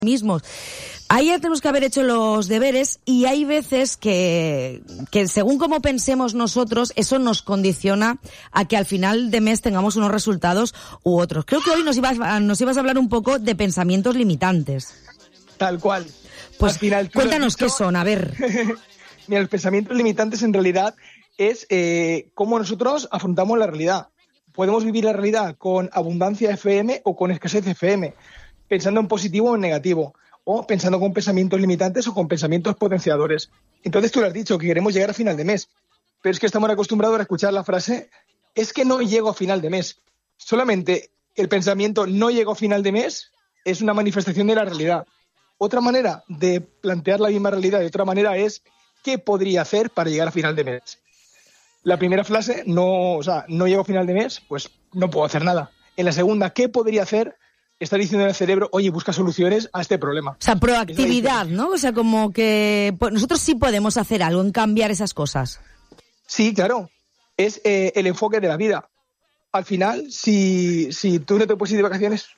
mismos. Ahí ya tenemos que haber hecho los deberes y hay veces que según como pensemos nosotros, eso nos condiciona a que al final de mes tengamos unos resultados u otros. Creo que hoy nos ibas a hablar un poco de pensamientos limitantes. Tal cual. Pues cuéntanos qué son, a ver. Mira, los pensamientos limitantes en realidad es cómo nosotros afrontamos la realidad. Podemos vivir la realidad con abundancia FM o con escasez FM. Pensando en positivo o en negativo, o pensando con pensamientos limitantes o con pensamientos potenciadores. Entonces tú lo has dicho, que queremos llegar a final de mes, pero es que estamos acostumbrados a escuchar la frase, es que no llego a final de mes. Solamente el pensamiento no llego a final de mes es una manifestación de la realidad. Otra manera de plantear la misma realidad de otra manera es, ¿qué podría hacer para llegar a final de mes? La primera frase, no llego a final de mes, pues no puedo hacer nada. En la segunda, ¿qué podría hacer? Está diciendo al cerebro, oye, busca soluciones a este problema. O sea, proactividad, ¿no? O sea, como que nosotros sí podemos hacer algo en cambiar esas cosas. Sí, claro. Es el enfoque de la vida. Al final, si tú no te puedes ir de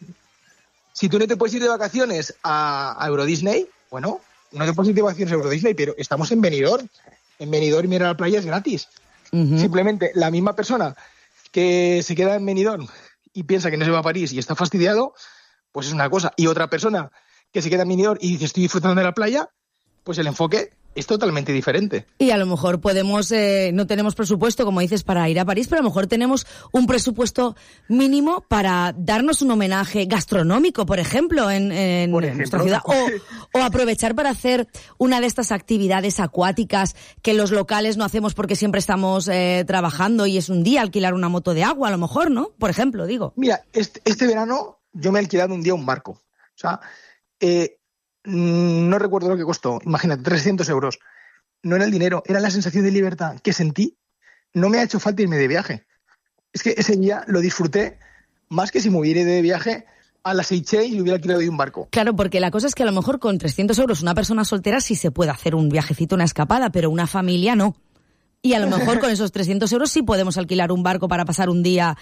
vacaciones, a Euro Disney, bueno, no te puedes ir de vacaciones a Euro Disney, pero estamos en Benidorm. En Benidorm ir a la playa es gratis. Uh-huh. Simplemente la misma persona que se queda en Benidorm y piensa que no se va a París y está fastidiado, pues es una cosa. Y otra persona que se queda en Benidorm y dice estoy disfrutando de la playa, pues el enfoque es totalmente diferente. Y a lo mejor no tenemos presupuesto, como dices, para ir a París, pero a lo mejor tenemos un presupuesto mínimo para darnos un homenaje gastronómico, por ejemplo, en nuestra ciudad. O aprovechar para hacer una de estas actividades acuáticas que los locales no hacemos porque siempre estamos trabajando y es un día alquilar una moto de agua, a lo mejor, ¿no? Por ejemplo, digo. Mira, este verano yo me he alquilado un día un barco. O sea, no recuerdo lo que costó, imagínate, 300 euros. No era el dinero, era la sensación de libertad que sentí. No me ha hecho falta irme de viaje. Es que ese día lo disfruté más que si me hubiera ido de viaje a las Seychelles y hubiera alquilado un barco. Claro, porque la cosa es que a lo mejor con 300 euros una persona soltera sí se puede hacer un viajecito, una escapada, pero una familia no. Y a lo mejor con esos 300 euros sí podemos alquilar un barco para pasar un día...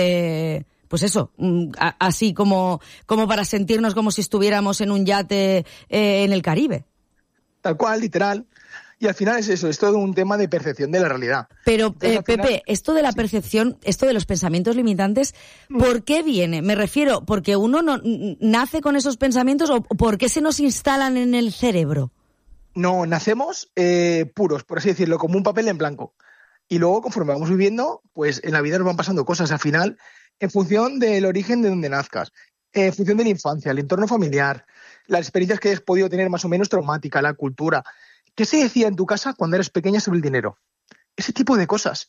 pues eso, así como para sentirnos como si estuviéramos en un yate en el Caribe. Tal cual, literal. Y al final es eso, es todo un tema de percepción de la realidad. Pero, Pepe, esto de la percepción, esto de los pensamientos limitantes, ¿por qué viene? Me refiero, ¿porque uno no nace con esos pensamientos o por qué se nos instalan en el cerebro? No, nacemos puros, por así decirlo, como un papel en blanco. Y luego, conforme vamos viviendo, pues en la vida nos van pasando cosas. Al final, en función del origen de donde nazcas, en función de la infancia, el entorno familiar, las experiencias que hayas podido tener más o menos traumáticas, la cultura. ¿Qué se decía en tu casa cuando eras pequeña sobre el dinero? Ese tipo de cosas.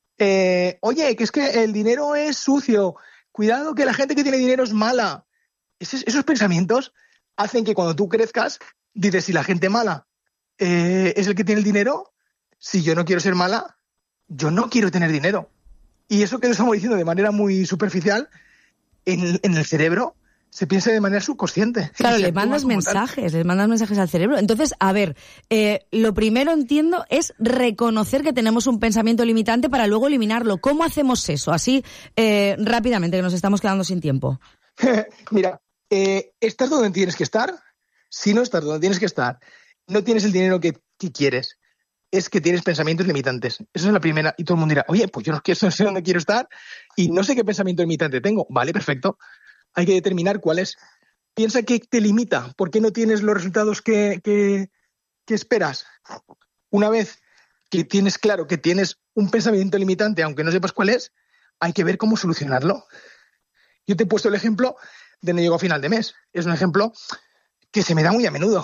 Oye, que es que el dinero es sucio. Cuidado que la gente que tiene dinero es mala. Esos pensamientos hacen que cuando tú crezcas, dices, si la gente mala es el que tiene el dinero, si yo no quiero ser mala, yo no quiero tener dinero. Y eso que lo estamos diciendo de manera muy superficial, en el cerebro se piensa de manera subconsciente. Claro, les mandas mensajes al cerebro. Entonces, a ver, lo primero entiendo es reconocer que tenemos un pensamiento limitante para luego eliminarlo. ¿Cómo hacemos eso? Así, rápidamente, que nos estamos quedando sin tiempo. Mira, estás donde tienes que estar. Si no estás donde tienes que estar, no tienes el dinero que quieres. Es que tienes pensamientos limitantes. Esa es la primera. Y todo el mundo dirá, oye, pues yo no sé dónde quiero estar y no sé qué pensamiento limitante tengo. Vale, perfecto. Hay que determinar cuál es. Piensa qué te limita. ¿Por qué no tienes los resultados que esperas? Una vez que tienes claro que tienes un pensamiento limitante, aunque no sepas cuál es, hay que ver cómo solucionarlo. Yo te he puesto el ejemplo de no llego a final de mes. Es un ejemplo que se me da muy a menudo.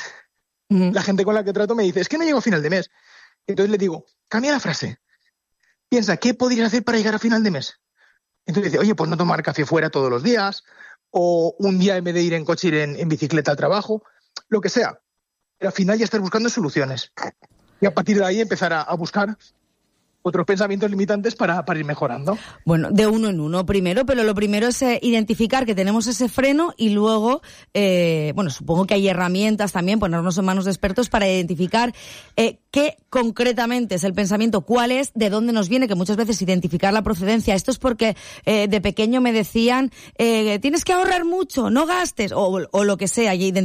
La gente con la que trato me dice, es que no llego a final de mes. Entonces le digo, cambia la frase. Piensa, ¿qué podrías hacer para llegar a final de mes? Entonces dice, oye, pues no tomar café fuera todos los días, o un día en vez de ir en coche ir en bicicleta al trabajo, lo que sea. Pero al final ya estás buscando soluciones. Y a partir de ahí empezar a buscar otros pensamientos limitantes para ir mejorando. Bueno, de uno en uno primero, pero lo primero es identificar que tenemos ese freno y luego, supongo que hay herramientas también, ponernos en manos de expertos para identificar qué concretamente es el pensamiento, cuál es, de dónde nos viene, que muchas veces identificar la procedencia. Esto es porque de pequeño me decían, tienes que ahorrar mucho, no gastes, o lo que sea, y